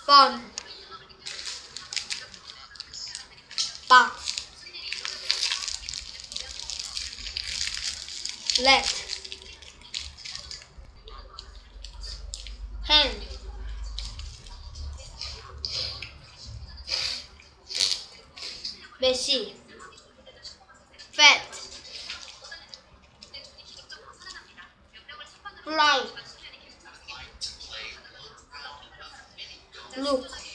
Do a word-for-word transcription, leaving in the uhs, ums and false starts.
fun, back, let, hand, messy, fat, fly, look,